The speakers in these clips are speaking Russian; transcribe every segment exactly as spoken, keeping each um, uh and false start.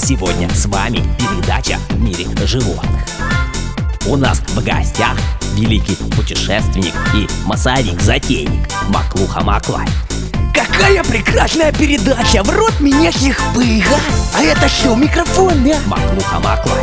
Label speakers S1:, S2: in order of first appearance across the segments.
S1: Сегодня с вами передача «В мире животных». У нас в гостях великий путешественник и массовик-затейник Маклуха Маклай.
S2: Какая прекрасная передача! В рот меня всех пыга! А это что, микрофон, да?
S1: Маклуха Маклай.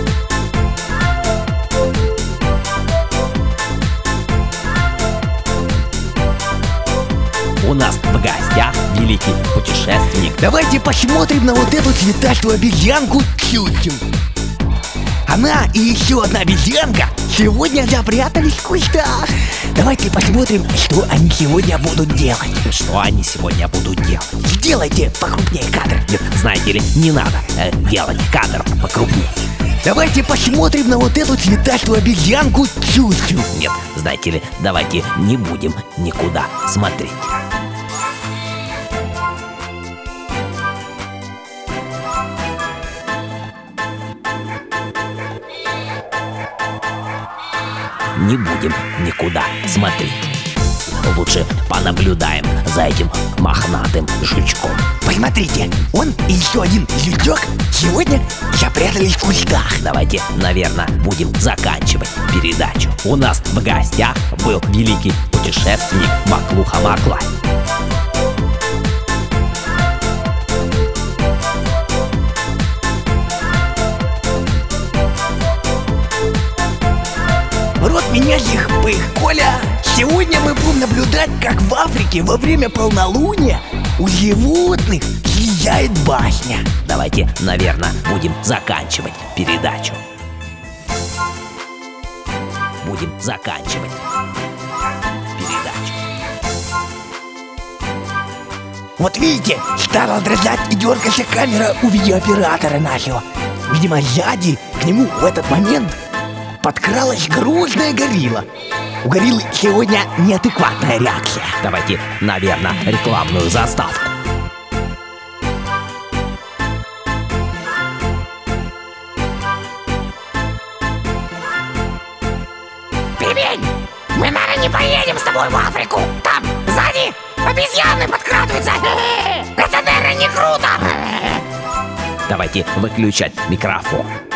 S1: У нас в гостях великий путешественник.
S2: Давайте посмотрим на вот эту цветастую обезьянку Чучу. Она и еще одна обезьянка сегодня запрятались в кустах. Давайте посмотрим, что они сегодня будут делать.
S1: Что они сегодня будут делать?
S2: Сделайте покрупнее кадр.
S1: Нет, знаете ли, не надо э, делать кадр покрупнее.
S2: Давайте посмотрим на вот эту цветастую обезьянку Чучу.
S1: Нет, знаете ли, давайте не будем никуда смотреть. Не будем никуда смотреть. Лучше понаблюдаем за этим мохнатым жучком.
S2: Посмотрите, он и еще один жучок сегодня запрятались в кустах.
S1: Давайте, наверное, будем заканчивать передачу. У нас в гостях был великий путешественник Маклуха Маклай.
S2: В рот меня их пых, Коля! Сегодня мы будем наблюдать, как в Африке во время полнолуния у животных съезжает башня.
S1: Давайте, наверное, будем заканчивать передачу. Будем заканчивать передачу.
S2: Вот видите, стала дрожать и дергаться камера у видеооператора нашего. Видимо, сзади к нему в этот момент подкралась грузная горилла. У гориллы сегодня неадекватная реакция.
S1: Давайте, наверное, рекламную заставку.
S3: Пельмень, мы, наверное, не поедем с тобой в Африку. Там, сзади, обезьяны подкрадываются. Это, наверное, не круто.
S1: Давайте выключать микрофон.